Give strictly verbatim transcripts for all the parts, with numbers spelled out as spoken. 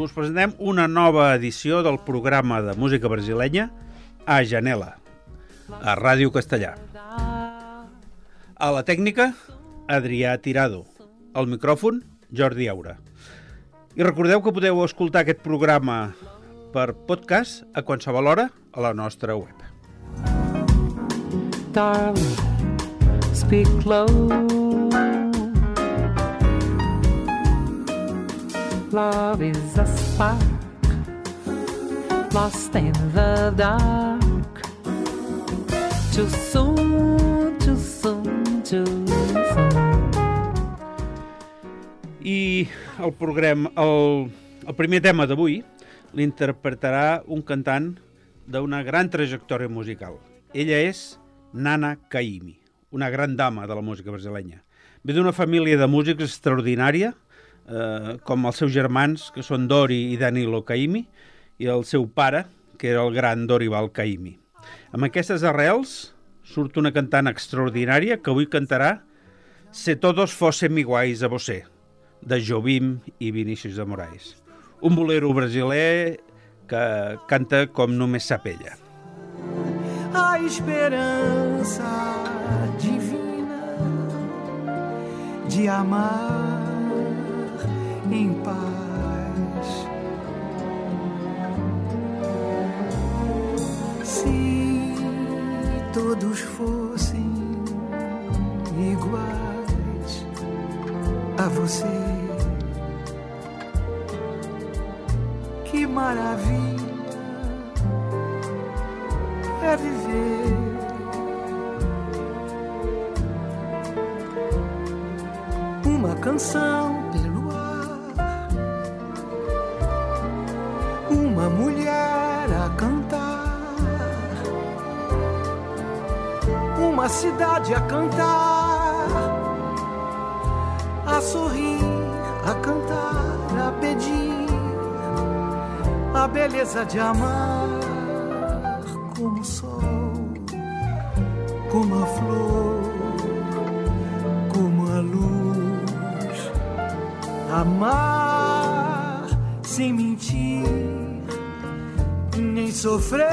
us presentem una nova edició del programa de música brasilenya a Janela, a Ràdio Castellà. A la tècnica, Adrià Tirado. Al micròfon, Jordi Aura. I recordeu que podeu escoltar aquest programa per podcast a qualsevol hora a la nostra web. Darling, speak low. Love is a spark lost in the dark. Too soon, too soon, too soon. I el programa, el, el primer tema d'avui l'interpretarà un cantant d'una gran trajectòria musical. Ella és Nana Caymmi, una gran dama de la música brasilenya. Ve d'una família de músics extraordinària, eh, com els seus germans, que són Dori i Danilo Caymmi, i el seu pare, que era el gran Dorival Caymmi. Amb aquestes arrels surt una cantant extraordinària que avui cantarà Se todos fossem iguais a você, de Jobim i Vinícius de Moraes. Un bolero brasiler que canta com només sap ella. A esperança divina de amar em paz. Se todos fossem iguais a você, que maravilha é viver. Uma canção pelo ar, uma mulher a cantar, uma cidade a cantar, a sorrir, a cantar, a pedir a beleza de amar. Como o sol, como a flor, como a luz. Amar sem mentir, nem sofrer.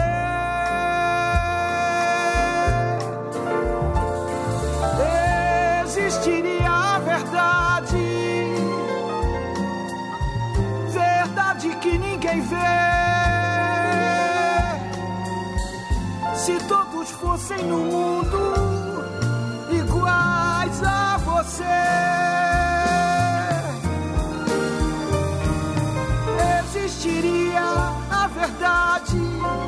Existiria a verdade, verdade que ninguém vê. Se todos fossem no mundo iguais a você, existiria a verdade,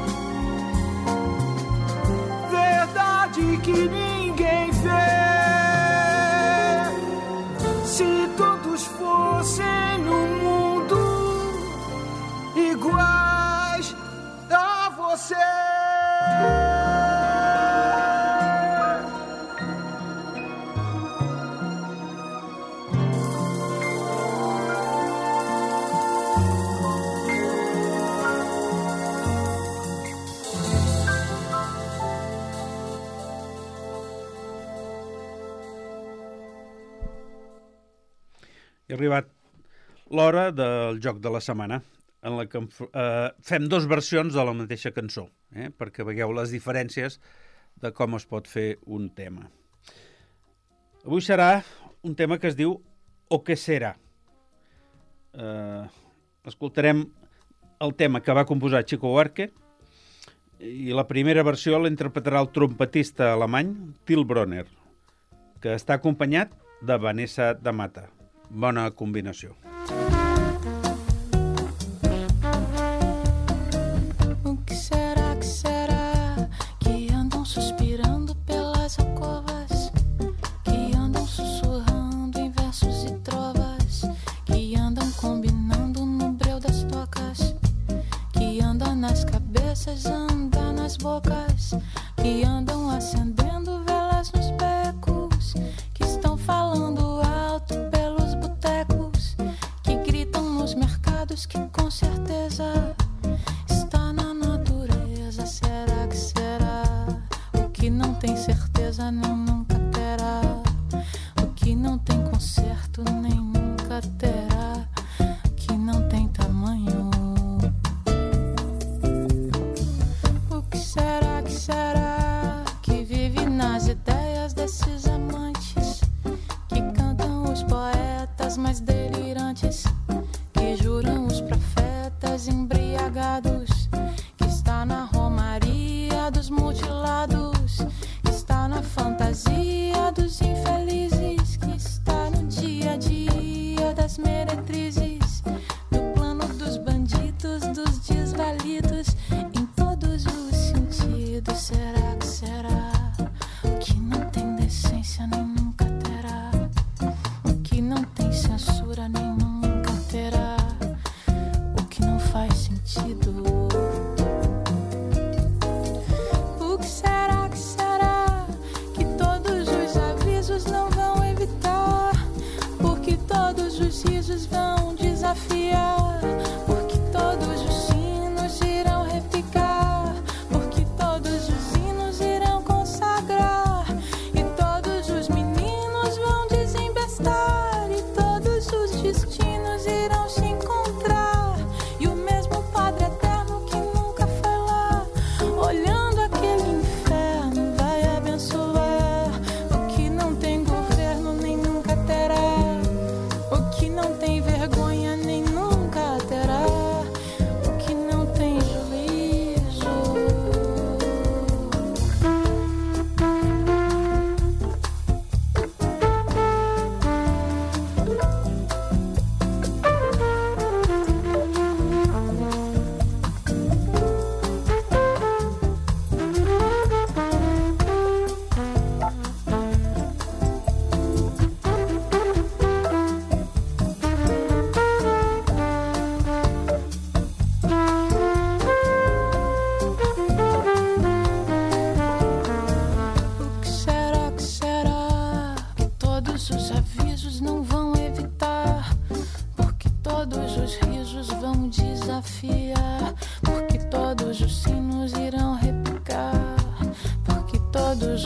verdade que ninguém vê. Se todos fossem no mundo iguais a você. Ha arribat l'hora del joc de la setmana, en la que eh, fem dos versions de la mateixa cançó, eh, perquè veieu les diferències de com es pot fer un tema. Avui serà un tema que es diu O que serà. Eh, escoltarem el tema que va composar Chico Buarque i la primera versió l'interpretarà el trompetista alemany Till Brönner, que està acompanyat de Vanessa da Mata. Bona combinació. O que será, que será que andam suspirando pelas alcovas, que andam sussurrando em versos e trovas, que andam combinando no breu das tocas, que andam nas cabeças, andam nas bocas, que andam acendendo velas nos becos, que estão falando alto pelos botecos, que gritam nos mercados, que com certeza está na natureza. Será que será? O que não tem certeza nem nunca terá, o que não tem conserto nem nunca terá, o que não tem tamanho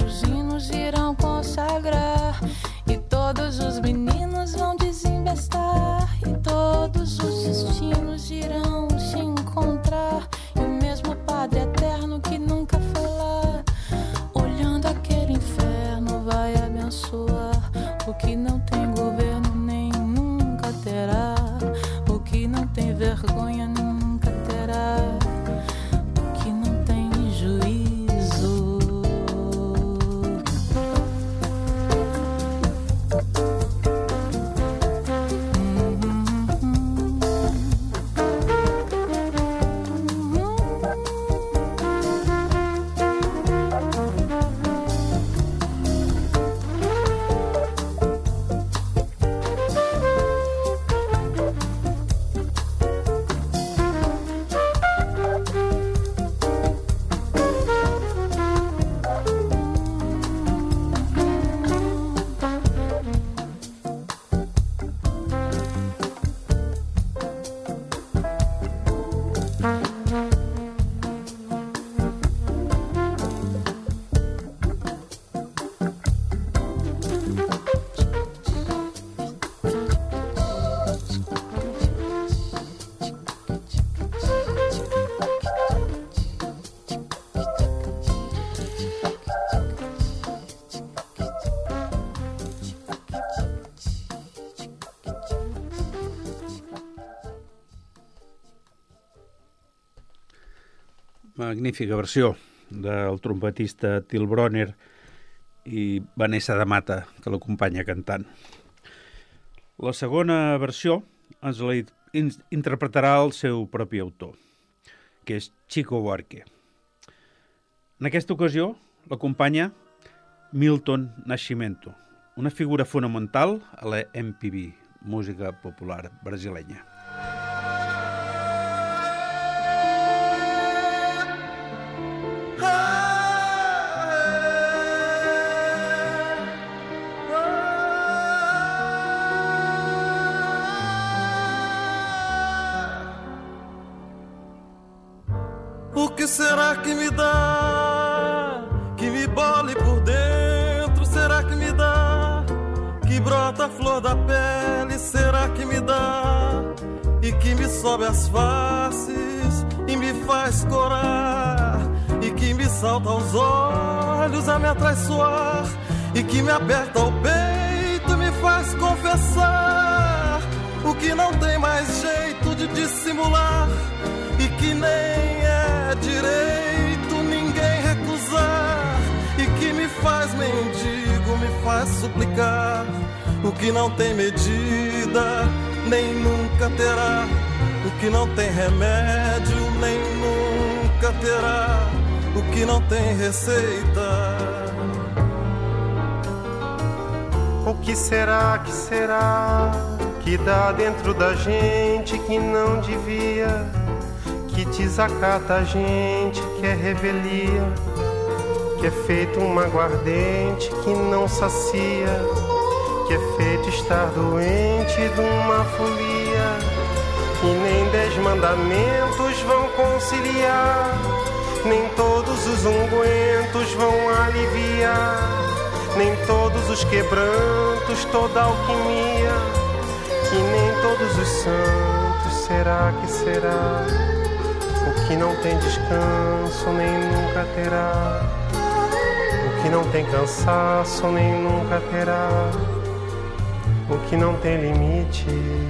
os hinos irão consagrar, e todos os meninos vão desembestar, e todos os destinos irão se encontrar, e o mesmo Padre Eterno que nunca foi lá, olhando aquele inferno, vai abençoar o que não tem governo nem nunca terá, o que não tem vergonha nunca terá, o que não tem juízo. Magnífica versió del trompetista Till Bronner i Vanessa de Mata, que l'acompanya cantant. La segona versió ens la interpretarà el seu propi autor, que és Chico Buarque. En aquesta ocasió l'acompanya Milton Nascimento, una figura fonamental a la M P B, música popular brasilenya. O que será que me dá, que me bole por dentro? Será que me dá, que brota a flor da pele? Será que me dá, e que me sobe as faces e me faz corar, e que me salta aos olhos a me atraiçoar, e que me aperta o peito e me faz confessar o que não tem mais jeito de dissimular, e que nem é direito ninguém recusar, e que me faz mendigo, me faz suplicar o que não tem medida, nem nunca terá, o que não tem remédio, nem nunca terá, o que não tem receita. O que será, que será, que dá dentro da gente que não devia, que desacata a gente, que é revelia, que é feito um aguardente que não sacia, que é feito estar doente de uma folia, que nem dez mandamentos vão conciliar, nem todos os ungüentos vão aliviar, nem todos os quebrantos, toda alquimia, que nem todos os santos, será que será? O que não tem descanso nem nunca terá, o que não tem cansaço nem nunca terá, o que não tem limite.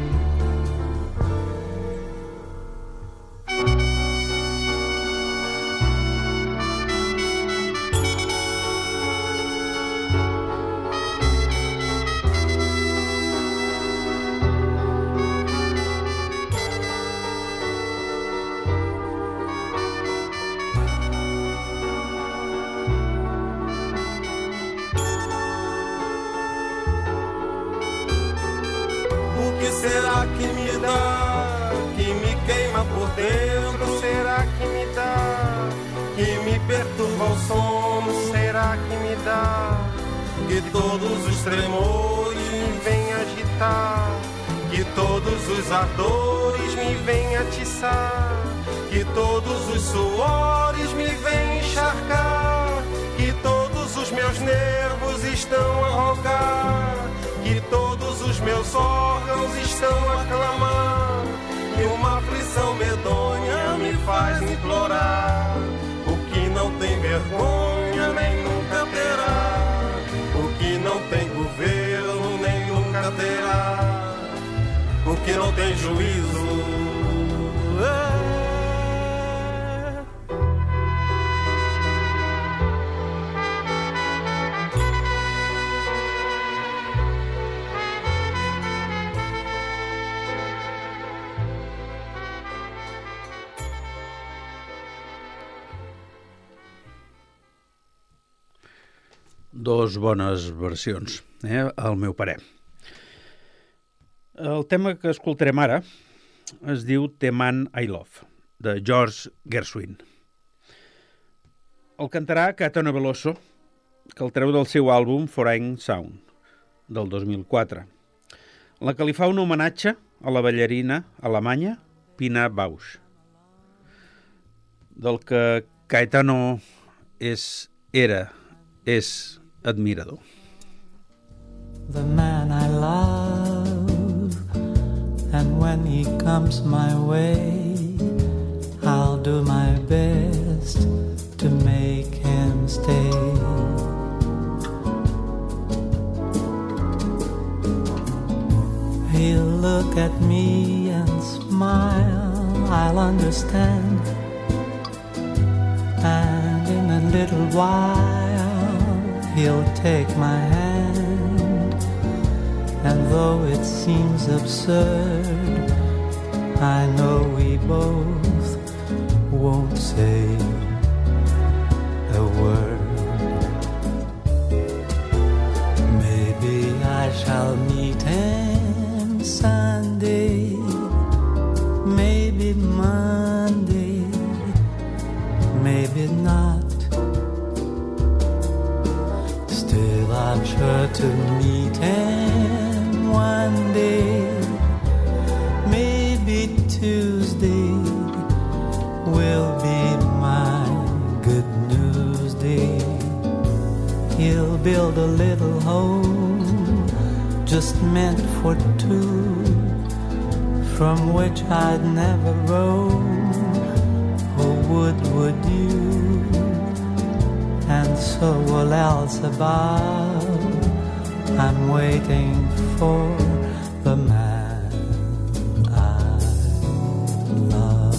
Será que me dá, que me queima por dentro? Será que me dá, que me perturba o sono? Será que me dá, que todos os tremores me vem agitar, que todos os ardores me vem atiçar, que todos os suores me vêm encharcar, que todos os meus nervos estão a rogar, que todos os meus órgãos estão a clamar, e uma aflição medonha me faz implorar o que não tem vergonha nem nunca terá, o que não tem governo nem nunca terá, o que não tem juízo é. Dos bones versions, eh, al meu parer. El tema que escoltarem ara es diu The Man I Love, de George Gershwin. El cantarà Caetano Veloso, que el treu del seu àlbum Foreign Sound, del dos mil quatre, en la que li fa un homenatge a la ballarina alemanya Pina Bausch, del que Caetano és, era, és admirador. The man I love, and when he comes my way, I'll do my best to make him stay. He'll look at me and smile, I'll understand, and in a little while he'll take my hand, and though it seems absurd, I know we both won't say a word. Maybe I shall meet him Sunday, maybe Monday, maybe not. I'm sure to meet him one day, maybe Tuesday will be my good news day. He'll build a little home just meant for two, from which I'd never roam. Oh, would, would you? And so will Elzebub. I'm waiting for the man I love.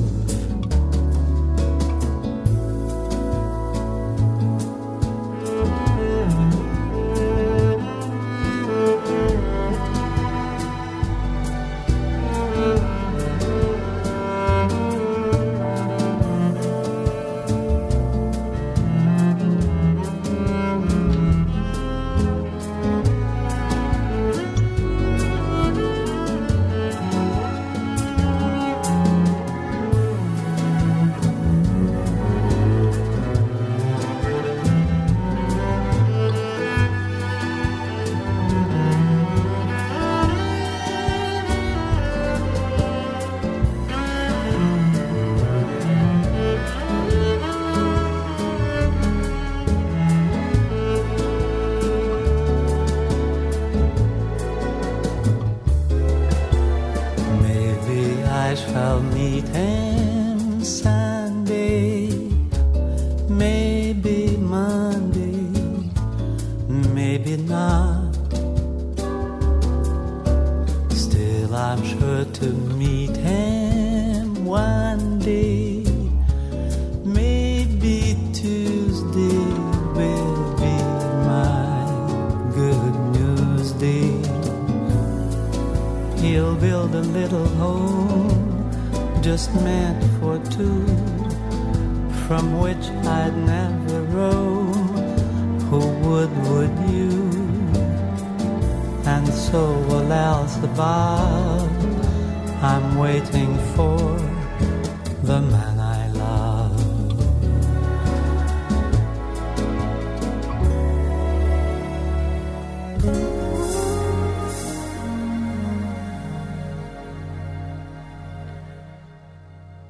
I'll meet him Sunday, maybe Monday, maybe not. Still I'm sure to meet him one day, maybe Tuesday will be my good news day. He'll build a little home just meant for two, from which I'd never roam. Who would, would you? And so will Elzebub. I'm waiting for the man I love.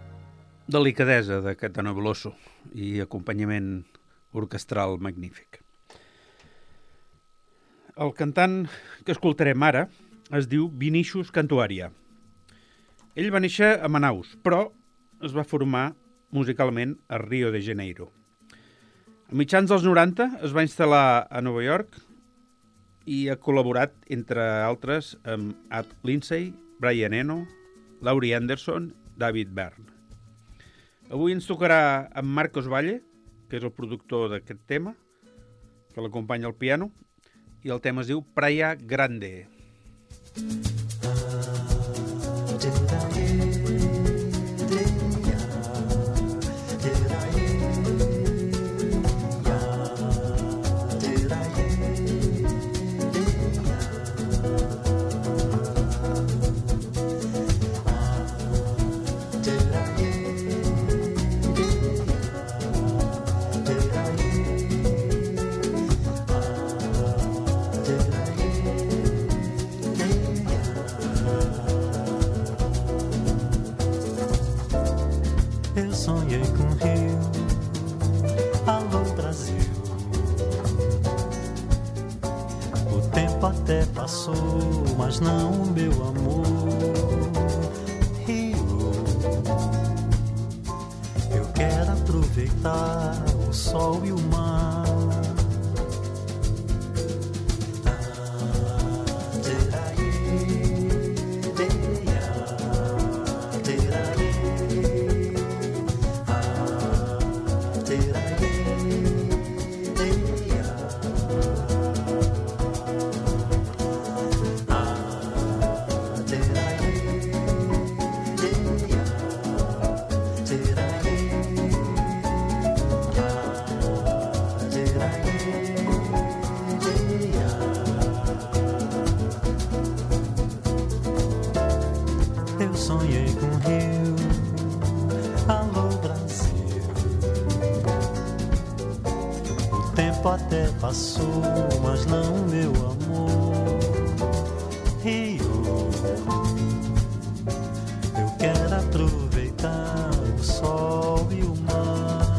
Delicadesa de Caetano Veloso i acompanyament orquestral magnífic. El cantant que escoltarem ara es diu Vinícius Cantuària. Ell va néixer a Manaus, però es va formar musicalment a Rio de Janeiro. A mitjans dels noranta es va instal·lar a Nova York i ha col·laborat, entre altres, amb Ad Lindsay, Brian Eno, Laurie Anderson, David Byrne. Avui ens tocarà amb Marcos Valle, que és el productor d'aquest tema, que l'acompanya al piano, i el tema es diu Praia Grande. Até passou, mas não o meu amor. Rio, eu quero aproveitar o sol e o mar. Até passou, mas não meu amor. Rio, eu quero aproveitar o sol e o mar.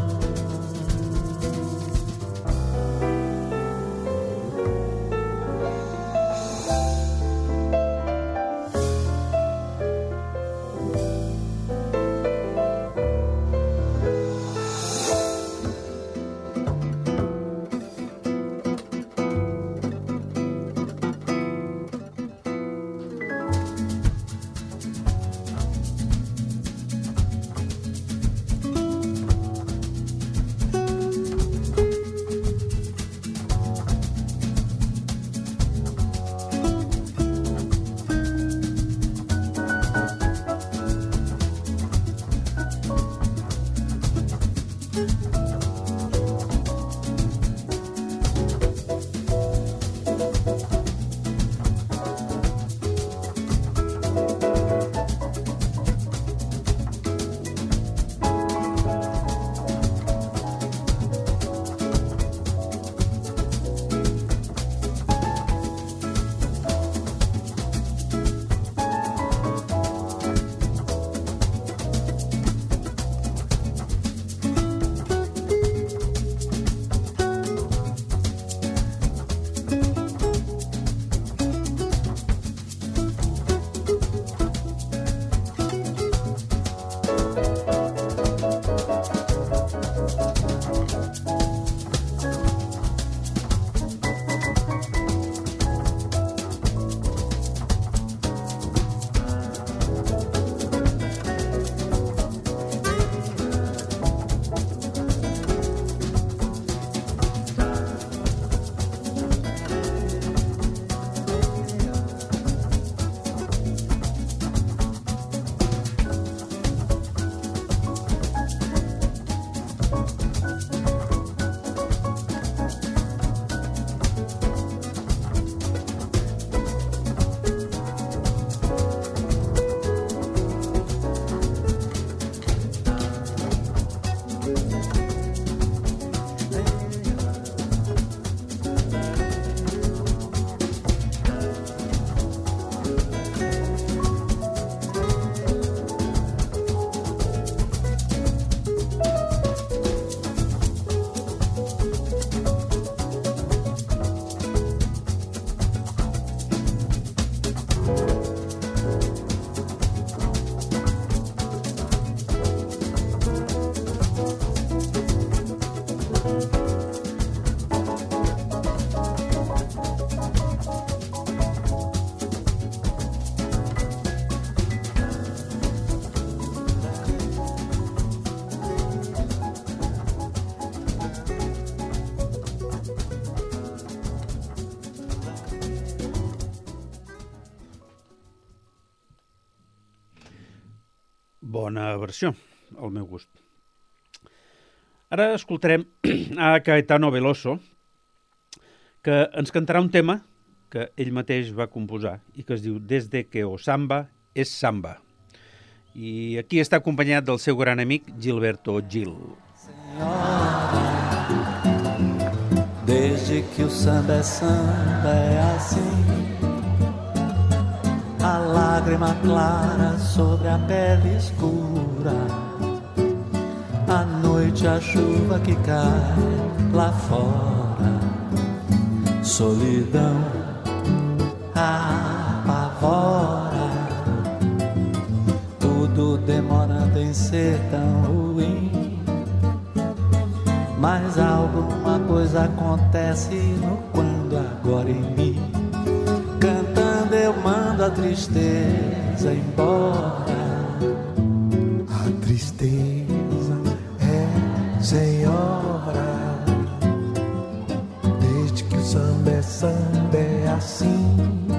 Bona versió, al meu gust. Ara escoltarem a Caetano Veloso, que ens cantarà un tema que ell mateix va composar i que es diu Desde que o samba és samba. I aquí està acompanyat del seu gran amic Gilberto Gil. Desde que o samba é samba é assim, a lágrima clara sobre a pele escura, a noite a chuva que cai lá fora, solidão apavora, tudo demorando em ser tão ruim, mas alguma coisa acontece no quando agora em mim, cantando eu mando a tristeza embora. A tristeza é senhora, desde que o samba é samba é assim,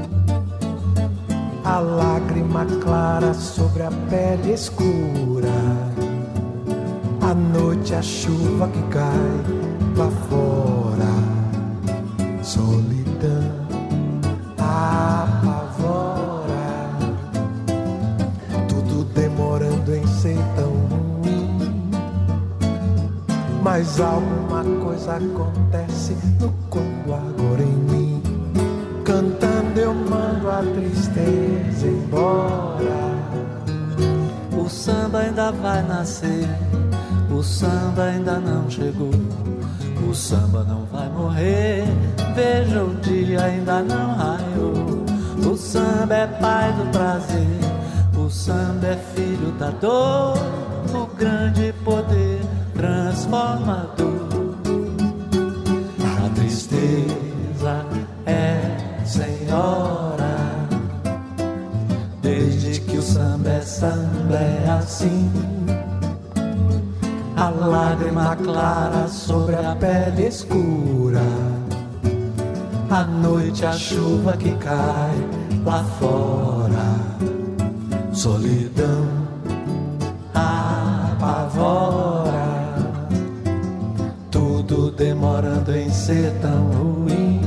a lágrima clara sobre a pele escura, a noite a chuva que cai lá fora, solidão apavora, tudo demorando em ser tão ruim, mas alguma coisa acontece no quando agora em mim, cantando eu mando a tristeza embora. O samba ainda vai nascer, o samba ainda não chegou, o samba não vai morrer, veja o dia ainda não raiou. O samba é pai do prazer, o samba é filho da dor, o grande poder transformador. A tristeza é senhora, desde que o samba é samba é assim, a lágrima clara sobre a pele escura, a noite a chuva que cai lá fora, solidão apavora, tudo demorando em ser tão ruim,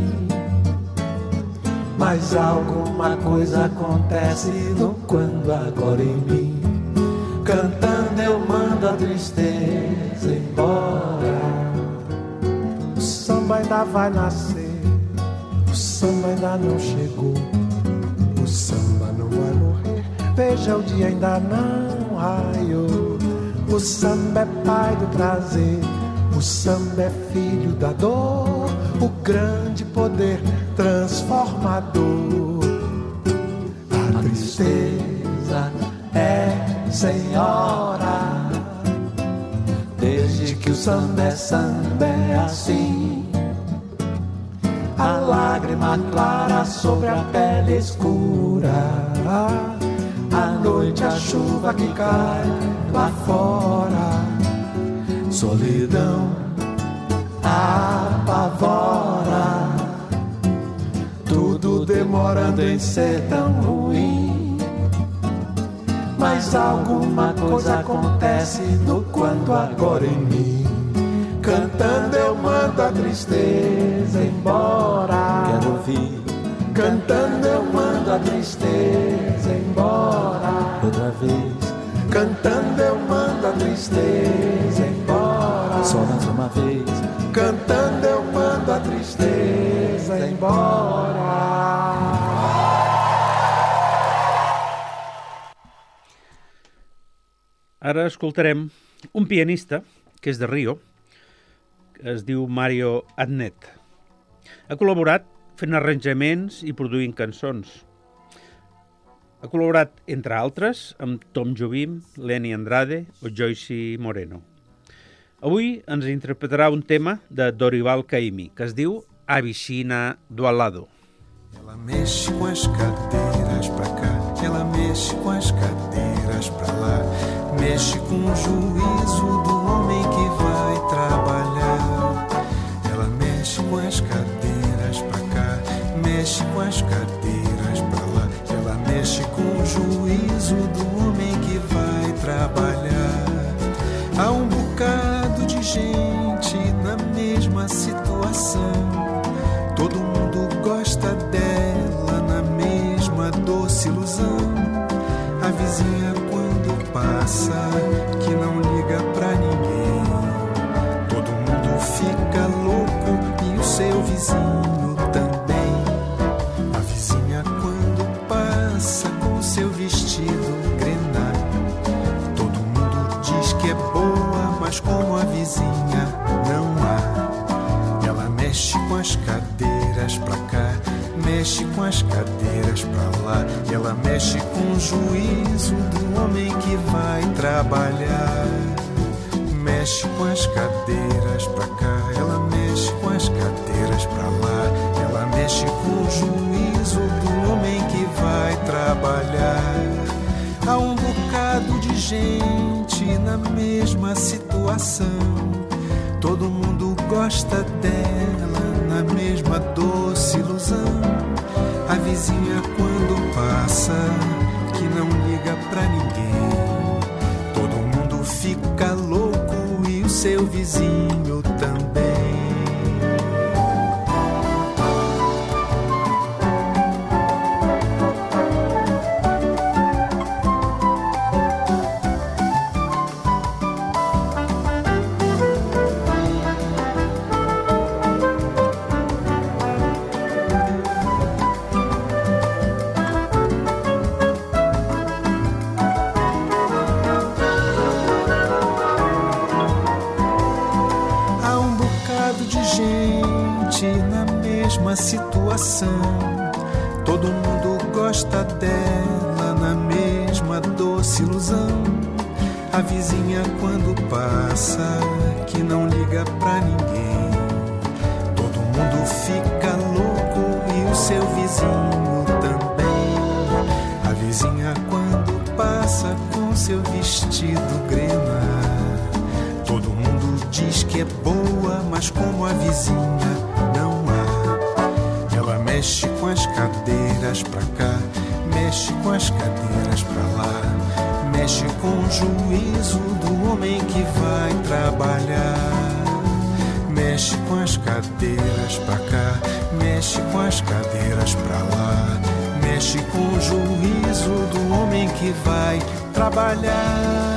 mas alguma coisa acontece no quando agora em mim, cantando eu mando a tristeza embora. O samba ainda vai nascer, o samba ainda não chegou, o samba não vai morrer, veja o dia ainda não raiou. O samba é pai do prazer, o samba é filho da dor, o grande poder transformador. A tristeza é senhora, desde que o samba é samba é assim, a lágrima clara sobre a pele escura, a noite a chuva que cai lá fora, solidão apavora, tudo demorando em ser tão ruim, mas alguma coisa acontece no quando agora em mim, cantando eu mando a tristeza embora. Quero ouvir, cantando eu mando a tristeza embora. outra vez, cantando eu mando a tristeza embora. só mais uma vez, cantando eu mando a tristeza embora. Ara escoltarem un pianista que és de Rio, que es diu Mario Adnet. Ha col·laborat fent arranjaments i produint cançons. Ha col·laborat, entre altres, amb Tom Jobim, Lenny Andrade o Joyce Moreno. Avui ens interpretarà un tema de Dorival Caymmi, que es diu A Vicina do Alado. Ela mexe com as cadeiras pra cá, ela mexe com as cadeiras pra lá, mexe com o juízo do homem que vai trabalhar. Ela mexe com as cadeiras pra cá, mexe com as cadeiras pra lá, ela mexe com o juízo do homem que vai trabalhar. Há um bocado de gente na mesma situação. Todo mundo gosta dela na mesma doce ilusão. A vizinha quando passa, que não liga pra ninguém. Todo mundo fica louco e o seu vizinho também. A vizinha quando passa com seu vestido grená. Todo mundo diz que é boa, mas como a vizinha não há. Ela mexe com as cadeiras pra cá, mexe com as cadeiras pra lá. Ela mexe com o juízo do homem que vai trabalhar. Mexe com as cadeiras pra cá, ela mexe com as cadeiras pra lá. Ela mexe com o juízo do homem que vai trabalhar. Há um bocado de gente na mesma situação. Todo mundo gosta dela na mesma doce ilusão. A vizinha quando passa, que não liga pra ninguém. Todo mundo fica louco e o seu vizinho também. Situação. Todo mundo gosta dela na mesma doce ilusão. A vizinha quando passa, que não liga pra ninguém. Todo mundo fica louco e o seu vizinho também. A vizinha quando passa com seu vestido grená. Todo mundo diz que é boa, mas como a vizinha não há. Mexe com as cadeiras pra cá, mexe com as cadeiras pra lá. Mexe com o juízo do homem que vai trabalhar. Mexe com as cadeiras pra cá, mexe com as cadeiras pra lá. Mexe com o juízo do homem que vai trabalhar.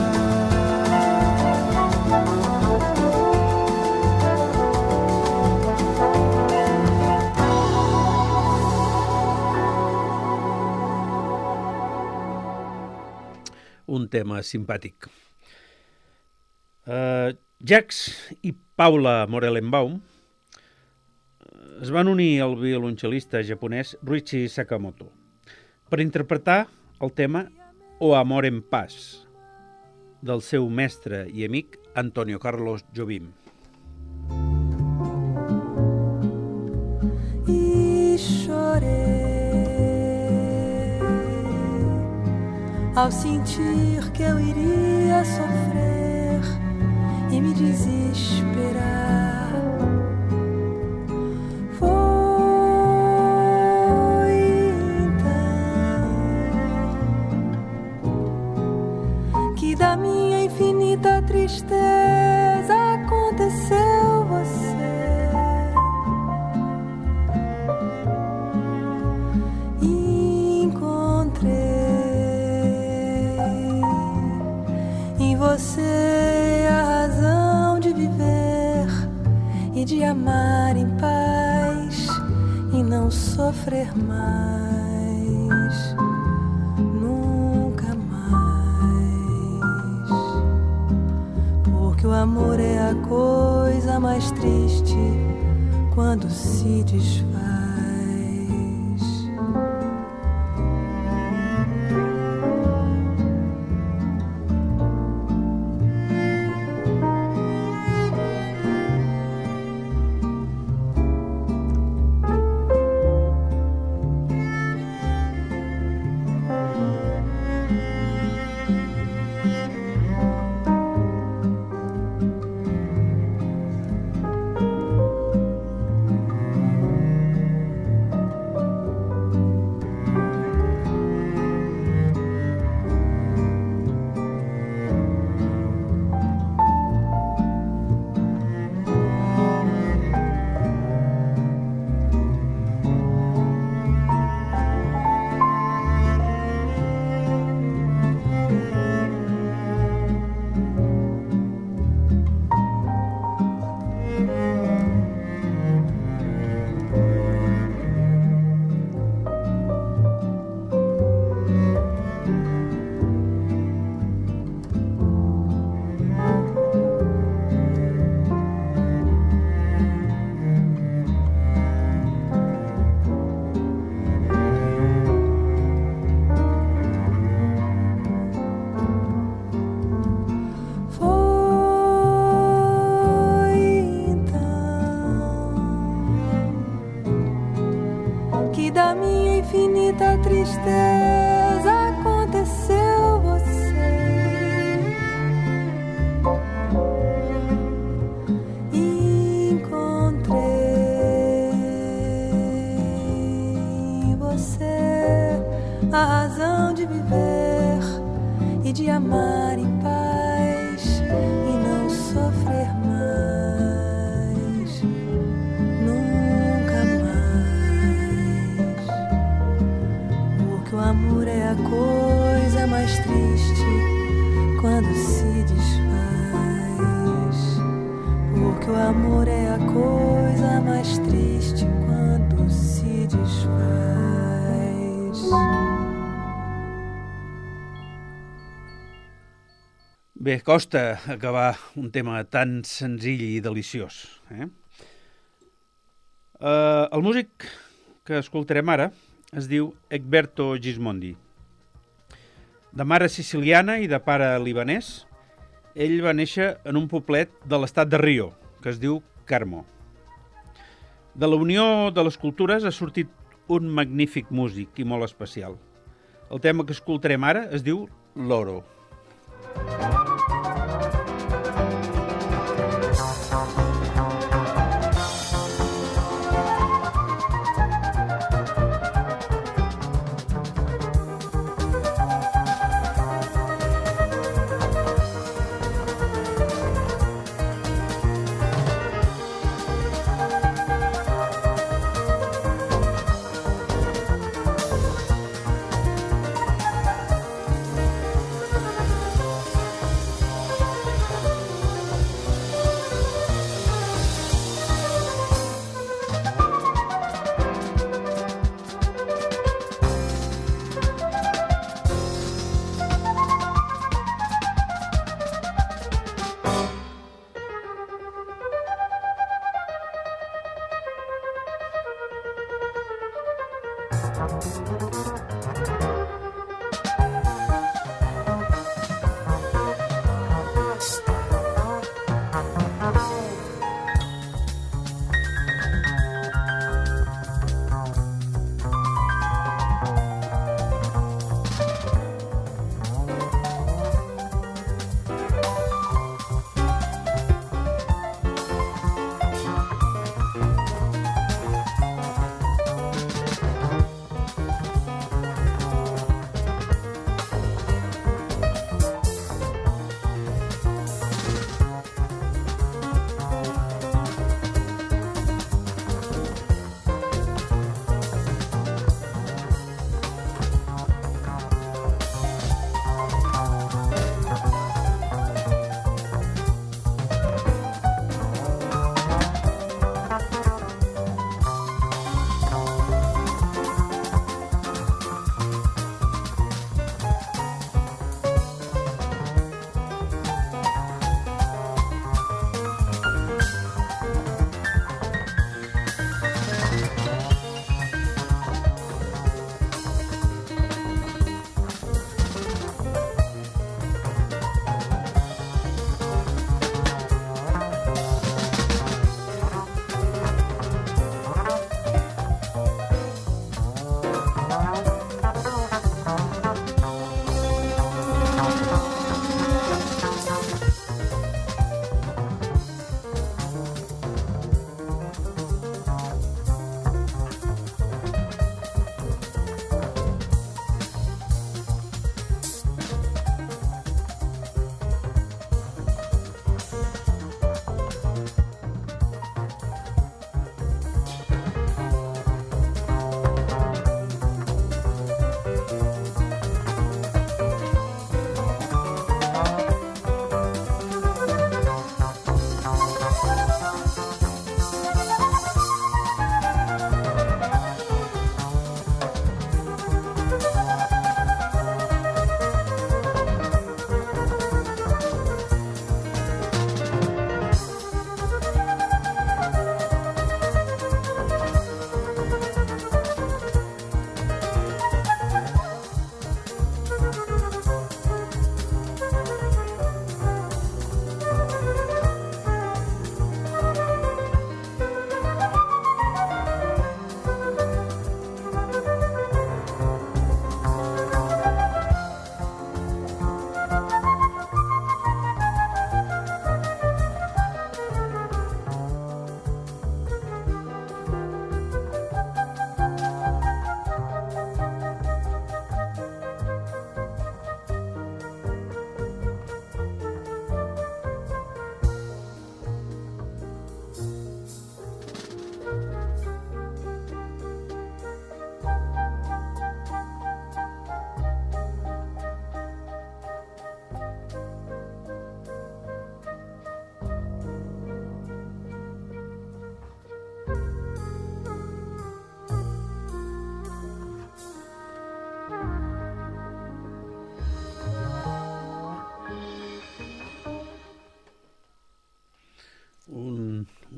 Un tema simpàtic. Uh, Jacques i Paula Morelenbaum es van unir al violoncel·lista japonès Ruichi Sakamoto per interpretar el tema O Amor en Paz del seu mestre i amic Antonio Carlos Jobim. E chorei ao sentir que eu iria sofrer e me desesperar. Foi então que da minha infinita tristeza aconteceu você. Você a razão de viver e de amar em paz e não sofrer mais, nunca mais. Porque o amor é a coisa mais triste quando se desfaz. da minha infinita tristeza aconteceu você. Encontrei em você a razão de viver e de amar em paz e não sofrer mais, nunca mais. Porque o amor é a coisa mais triste quando se desfaz. Porque o amor é a coisa mais triste quando se desfaz. Bé, costa acabar un tema tan senzill i deliciós. Eh? Uh, el músic que escoltarem ara es diu Egberto Gismondi. De mare siciliana i de pare libanès, ell va néixer en un poblet de l'estat de Rio, que es diu Carmo. De la unió de les cultures ha sortit un magnífic músic i molt especial. El tema que escoltarem ara es diu Loro.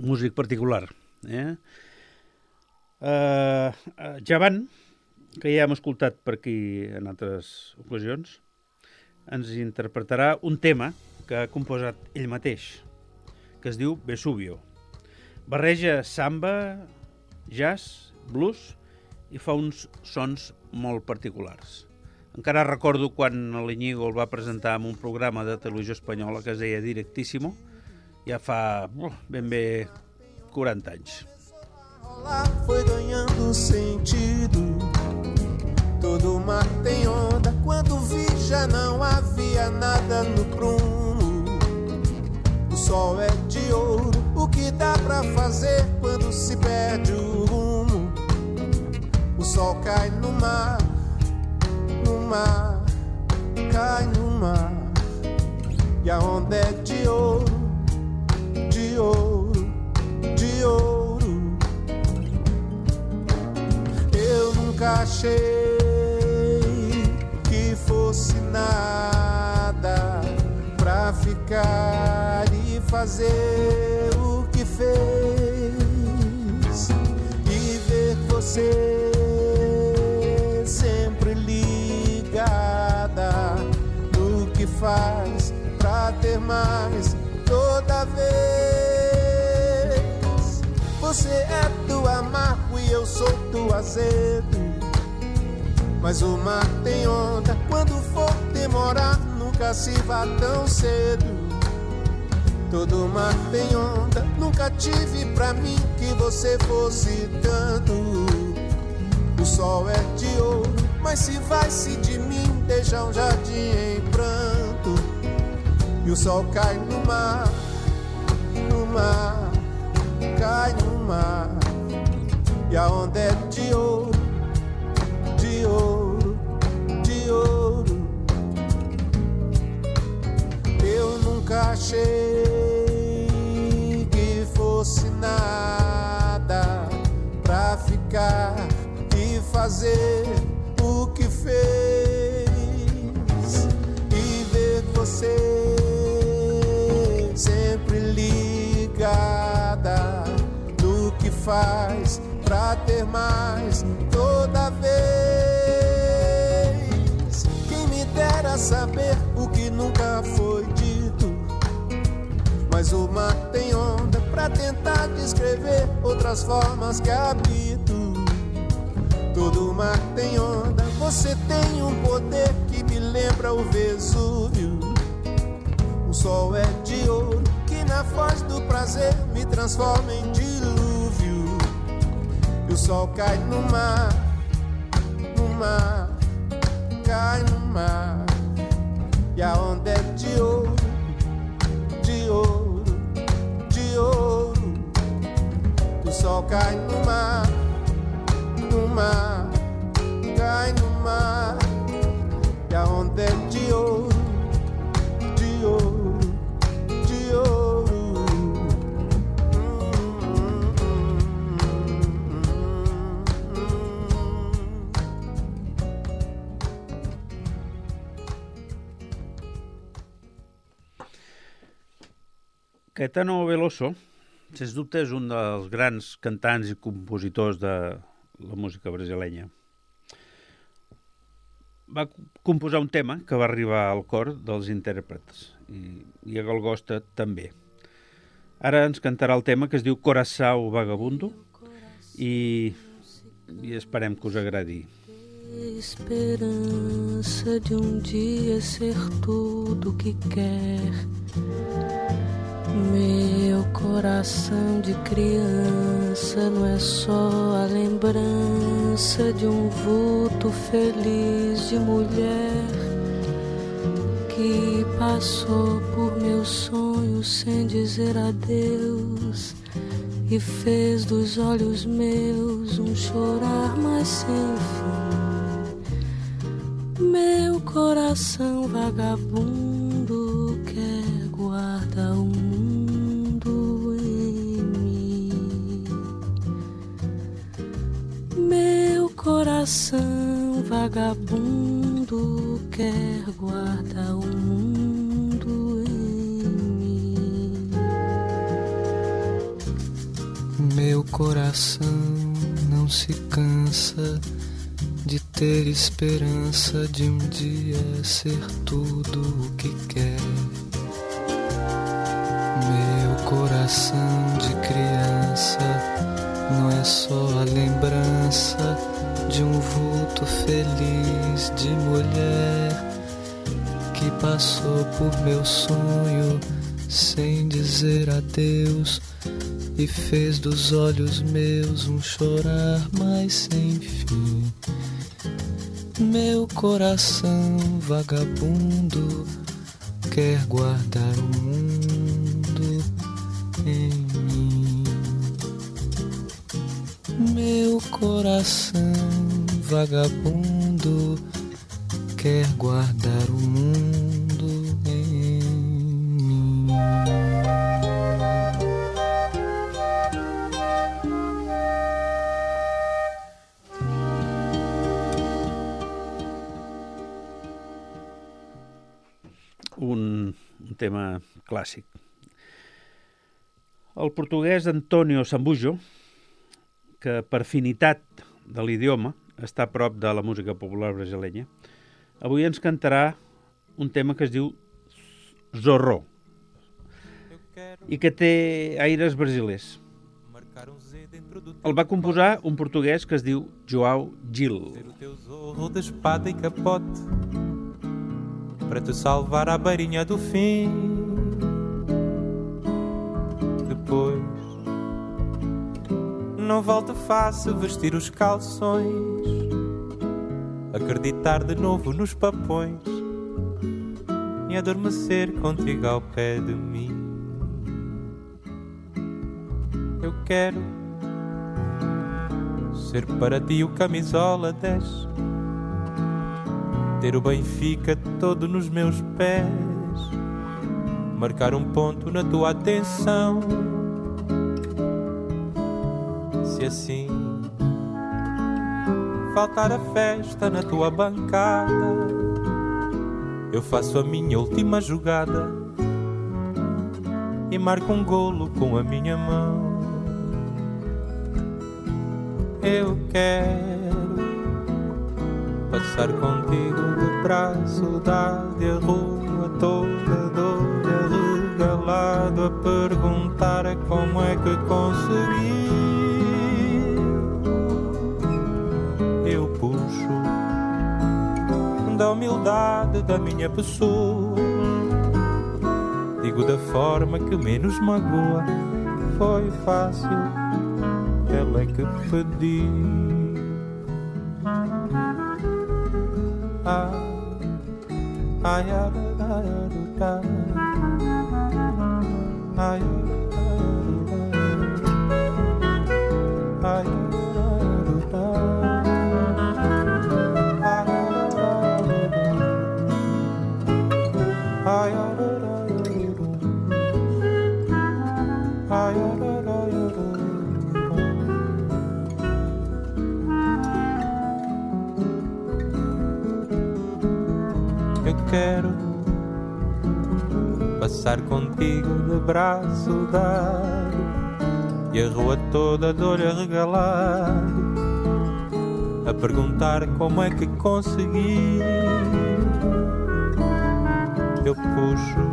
músic particular. Eh? Uh, uh, Javan, que ja hem escoltat per aquí en altres ocasions, ens interpretarà un tema que ha composat ell mateix, que es diu Vesubio. Barreja samba, jazz, blues i fa uns sons molt particulars. Encara recordo quan l'Iñigo el va presentar en un programa de televisió espanyola que es deia Directíssimo, ja fa uh, ben bé quarenta anys. Foi ganhando sentido. Todo mar tem onda. Quando vi já não havia nada no prumo. O sol é de ouro. O que dá pra fazer quando se perde o rumo? O sol cai no mar, no mar, cai no mar. E a onda é de ouro, de ouro, de ouro. Eu nunca achei que fosse nada pra ficar e fazer o que fez e ver você sempre ligada no que faz pra ter mais toda vez. Você é do amargo e eu sou do azedo, mas o mar tem onda. Quando for demorar, nunca se vá tão cedo. Todo mar tem onda. Nunca tive pra mim que você fosse tanto. O sol é de ouro, mas se vai-se de mim, deixa um jardim em pranto. E o sol cai no mar, no mar, cai no mar. E a onda é de ouro, de ouro, de ouro. Eu nunca achei que fosse nada pra ficar e fazer o que fez e ver você sempre ligada no que faz pra ter mais toda vez. Quem me dera saber o que nunca foi dito, mas o mar tem onda pra tentar descrever outras formas que habito. Todo mar tem onda. Você tem um poder que me lembra o Vesúvio. O sol é de ouro que na voz do prazer me transforma em dilúvio. E o sol cai no mar, no mar, cai no mar. E a onda é de ouro, de ouro, de ouro. O sol cai no mar, no mar, cai no mar. E a onda é de ouro, de ouro, de ouro. Caetano Veloso, sens dubte, és un dels grans cantants i compositors de la música brasilenya. Va composar un tema que va arribar al cor dels intèrprets i, i a Galgosta també. Ara ens cantarà el tema que es diu Coração Vagabundo i, i esperem que us agradi. Esperança de um dia ser tudo que quer. Meu coração de criança não é só a lembrança de um vulto feliz de mulher que passou por meus sonhos sem dizer adeus e fez dos olhos meus um chorar mais sem fim. Meu coração vagabundo quer guardar o mundo em mim. Meu coração vagabundo quer guardar o mundo em mim. Meu coração não se cansa de ter esperança de um dia ser tudo o que quer. Meu coração de criança não é só a lembrança de um vulto feliz de mulher que passou por meu sonho sem dizer adeus e fez dos olhos meus um chorar mais sem fim. Meu coração vagabundo quer guardar o mundo em mim. Meu coração vagabundo quer guardar o mundo em mim. Un, un tema clàssic. El portuguès António Zambujo, que per afinitat de l'idioma està a prop de la música popular brasilenya, avui ens cantarà un tema que es diu Zorro i que té aires brasilers. El va composar un portuguès que es diu João Gil. Zorro de espada e capote para te salvar à beirinha do fim. Depois não volta fácil vestir os calções, acreditar de novo nos papões e adormecer contigo ao pé de mim. Eu quero ser para ti o camisola dez, ter o Benfica todo nos meus pés, marcar um ponto na tua atenção. Se assim faltar a festa na tua bancada, eu faço a minha última jogada e marco um golo com a minha mão. Eu quero passar contigo de braço dado e a rua toda doida, regalado a perguntar como é que consegui. Eu puxo da humildade da minha pessoa, digo da forma que menos magoa. Foi fácil, ela é que pedi. Ah, ai, ai, ai, ai, ai, ai, quero passar contigo de braço dado e a rua toda de olho arregalado a perguntar como é que consegui. Eu puxo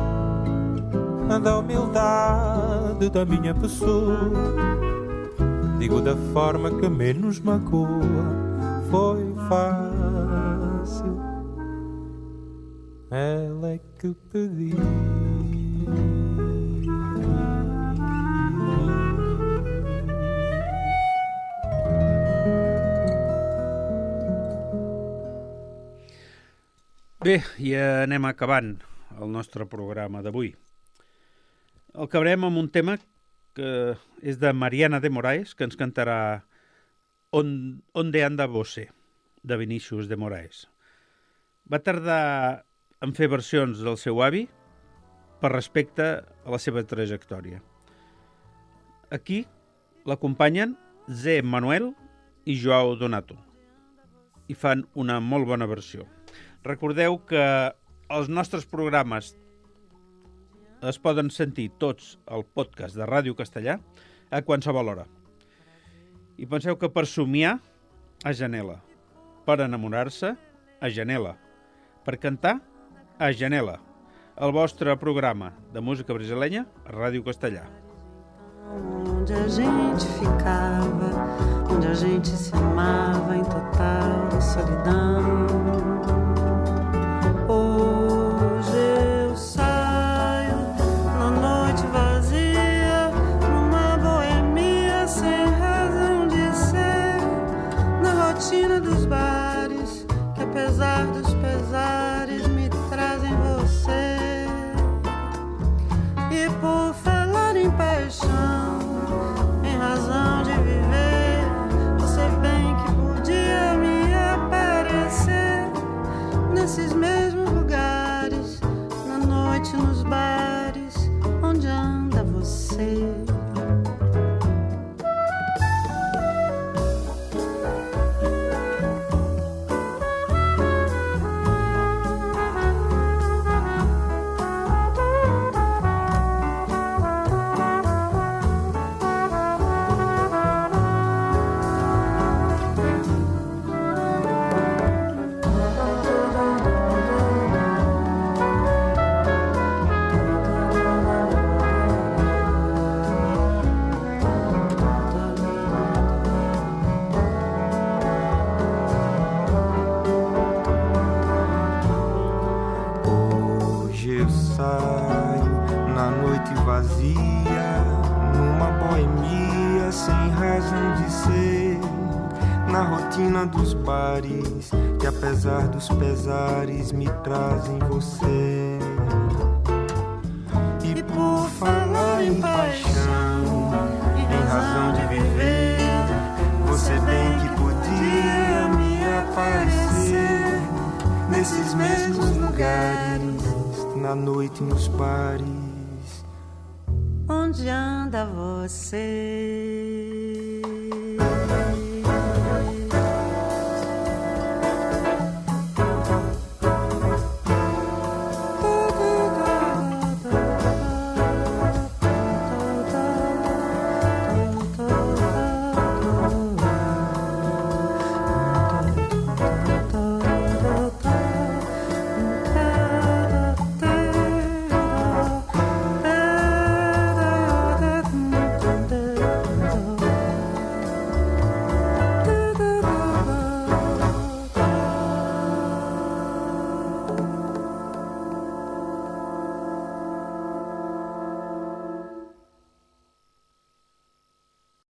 da humildade da minha pessoa, digo da forma que menos magoa. Foi fácil, ela é que pedi. Bé, i anem acabant el nostre programa d'avui. El acabarem amb un tema que és de Mariana de Moraes, que ens cantarà On, Onde anda você, de Vinícius de Moraes. Va tardar en fer versions del seu avi per respecte a la seva trajectòria. Aquí l'acompanyen Zé Manuel i Joao Donato i fan una molt bona versió. Recordeu que els nostres programes es poden sentir tots al podcast de Ràdio Castellà a qualsevol hora. I penseu que per somiar, a Janela. Per enamorar-se, a Janela. Per cantar, a Janela. El vostre programa de música brasilenya a Ràdio Castellà. Onde a gente ficava, onde a gente se amava em total solidão. Hoje eu saio na noite vazia, numa boemia sem razão de ser, na rotina dos bares que apesar dos pesares me trazem você. E por falar em paixão, em razão de viver, você bem que podia me aparecer nesses mesmos lugares, na noite nos bares, onde anda você. Dos bares que apesar dos pesares me trazem você. E por falar em paixão, em razão de viver, você bem que podia me aparecer nesses mesmos lugares, na noite nos bares, onde anda você.